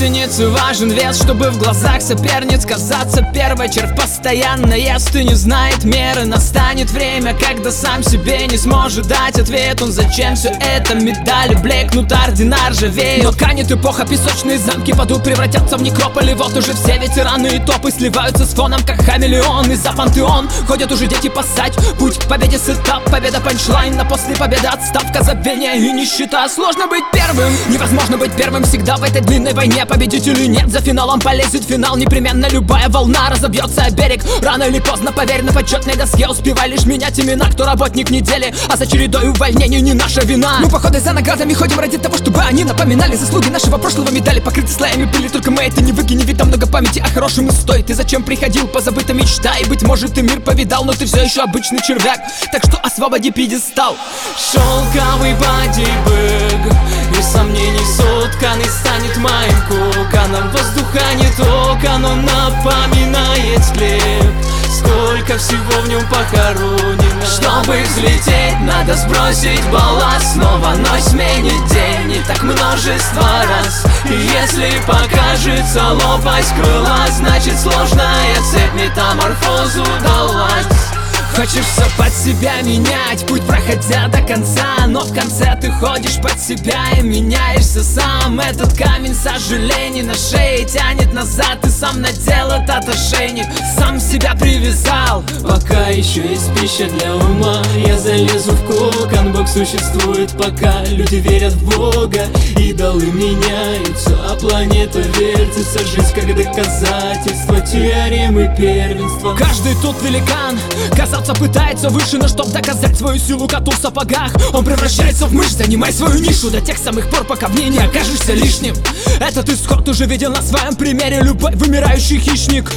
единицы важен вес, чтобы в глазах соперниц казаться первой. Червь постоянно ест и не знает меры. Настанет время, когда сам себе не сможет дать ответ. Он зачем все это? Медали блекнут, ордена ржавеют. Но канет эпоха, песочные замки в аду превратятся в некрополи. Вот уже все ветераны и топы сливаются с фоном, как хамелеон. И за пантеон ходят уже дети пасать. Путь к победе с этап, победа панчлайн, а после победы отставка, забвение и нищета. Сложно быть первым, невозможно быть первым всегда в этой длинной войне. Победителей нет, за финалом полезет финал. Непременно любая волна разобьется о берег. Рано или поздно, поверь, на почетной доске успевай лишь менять имена. Кто работник недели, а за чередой увольнений не наша вина. Мы походы за наградами ходим ради того, чтобы они напоминали заслуги нашего прошлого. Медали покрыты слоями пыли, только мы это не выкинем, ведь там много памяти о хорошем и стоит. Ты зачем приходил, позабыта мечта, и быть может ты мир повидал, но ты все еще обычный червяк, так что освободи пьедестал. Шелковый бодибэг, и сомнений сотканный станет моим коконом. Воздуха нет окон, он напоминает склеп. Сколько всего в нем похоронено. Чтобы взлететь, надо сбросить балласт снова, но сменит день не так множество раз. И если покажется лопасть крыла, значит сложная цепь метаморфозу далась. Хочешь все под себя менять, путь проходя до конца, но в конце ты ходишь под себя и меняешься сам. Этот камень сожалений на шее тянет назад, ты сам надел этот ошейник, сам себя привязал. Пока еще есть пища для ума, я залезу в кокон. Бог существует, пока люди верят в Бога. Идолы меняются, а планета вертится. Жизнь как доказательство теоремы первенства. Каждый тут великан, казаться пытается выше, но чтоб доказать свою силу коту в сапогах, он превращается в мышь. Занимай свою нишу до тех самых пор, пока в ней не окажешься лишним. Этот исход уже видел на своем примере любой вымирающий хищник.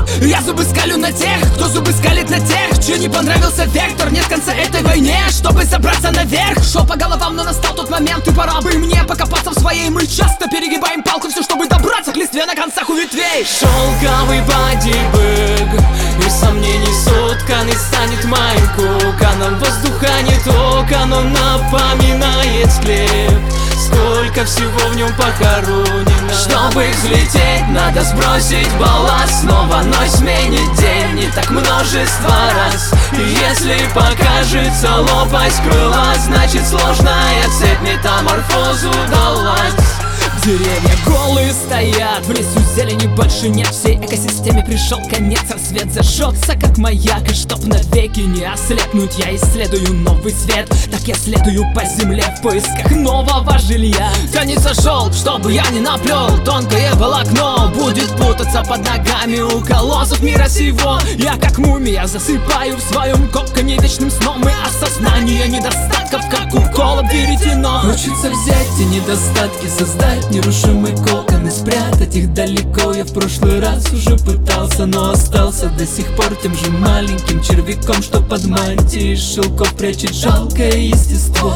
Я зубы скалю на тех, кто зубы скалит на тех, чьи не понравился вектор. Нет конца этой войне, чтобы забраться наверх. Шел по головам, но настал тот момент, и пора бы мне покопаться в своей. Мы часто перегибаем палку, все чтобы добраться к листве на концах у ветвей. Шелковый бодибэг, и сомнений сотканный станет моим коконом. Воздуха нет окон, он напоминает склеп. Сколько всего в нем похоронено. Чтобы взлететь, надо сбросить балласт снова, но сменит день не так множество раз. И если покажется лопасть крыла, значит сложная цепь метаморфозу далась. Деревья голые стоят, в лесу зелени больше нет. Всей экосистеме пришел конец, рассвет зажегся как маяк. И чтоб навеки не ослепнуть, я исследую новый свет. Так я следую по земле в поисках нового жилья. Конец зашел, чтобы я не наплел, тонкое волокно будет путаться под ногами у колоссов мира сего. Я как мумия засыпаю в своем коконе вечным сном, и осознание недостатков как уколом веретено. Хочется взять те недостатки, создать нерушимый кокон и спрятать их далеко. Я в прошлый раз уже пытался, но остался до сих пор тем же маленьким червяком, что под мантией шелков прячет жалкое естество.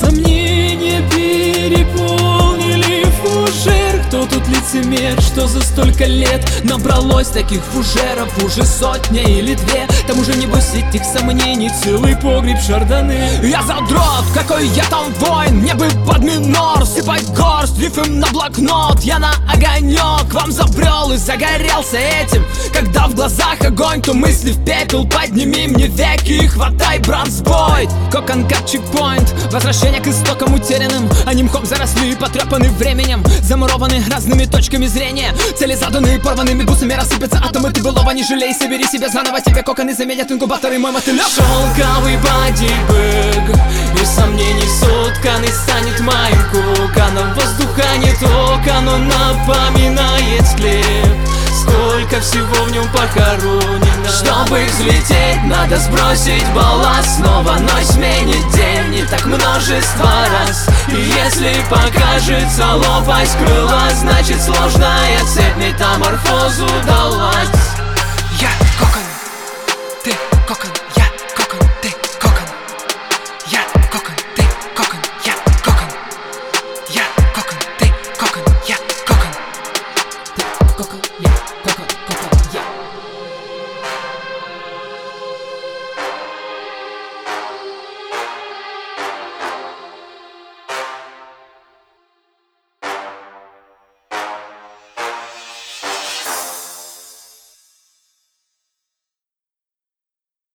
Сомнения переполнили фужер. Кто тут лицемер, что за столько лет набралось таких фужеров уже сотня или две? Там уже небось этих сомнений целый погреб шардоне. Я задрот, какой я там воин, мне бы под минор сыпать горсть, рифм на блокнот. Я на огонек вам забрел и загорелся этим. Когда в глазах огонь, то мысли в пепел. Подними мне веки и хватай бронзбой. Кокон как чекпоинт, возвращение к истокам утерянным. Они мхом заросли и потрепаны временем, замурованы разными точками зрения. Цели заданы порванными бусами, рассыпятся атомы. Ты былого не жалей, собери себя заново. Тебе коконы заменят инкубаторы, мой мотылек. Шелковый бодибэг, и сомнений сотканный станет моим коконом. Воздуха нет окон, он напоминает склеп. Сколько всего в нем похоронено. Чтобы взлететь, надо сбросить балласт снова, но сменит день не так множество раз. И если покажется лопасть крыла, значит сложная цепь метаморфозу далась. Я кокон, ты кокон, я кокон, ты кокон. Я кокон, ты кокон, я кокон. Я кокон, ты кокон, я кокон. Ты кокон, я кокон.